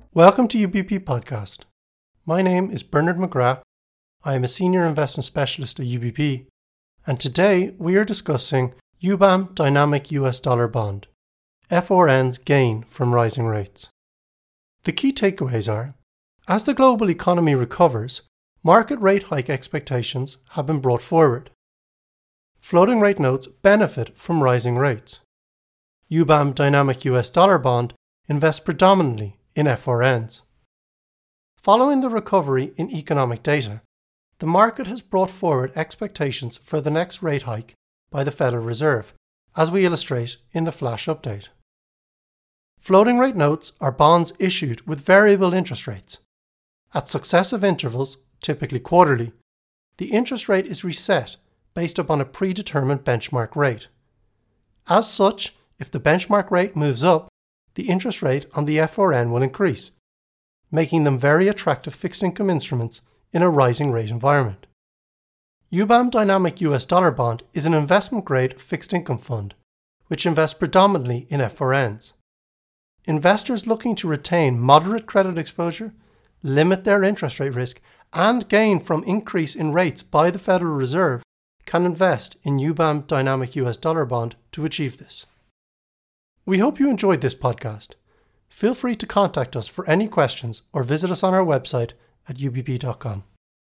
Welcome to UBP Podcast. My name is Bernard McGrath. I am a Senior Investment Specialist at UBP, and today we are discussing UBAM Dynamic US Dollar Bond, FRN's gain from rising rates. The key takeaways are, as the global economy recovers, market rate hike expectations have been brought forward. Floating rate notes benefit from rising rates. UBAM Dynamic US Dollar Bond invests predominantly in FRNs. Following the recovery in economic data, the market has brought forward expectations for the next rate hike by the Federal Reserve, as we illustrate in the flash update. Floating rate notes are bonds issued with variable interest rates. At successive intervals, typically quarterly, the interest rate is reset based upon a predetermined benchmark rate. As such, if the benchmark rate moves up, the interest rate on the FRN will increase, making them very attractive fixed income instruments in a rising rate environment. UBAM Dynamic US Dollar Bond is an investment-grade fixed income fund, which invests predominantly in FRNs. Investors looking to retain moderate credit exposure, limit their interest rate risk, and gain from increase in rates by the Federal Reserve can invest in UBAM Dynamic US Dollar Bond to achieve this. We hope you enjoyed this podcast. Feel free to contact us for any questions or visit us on our website at ubp.com.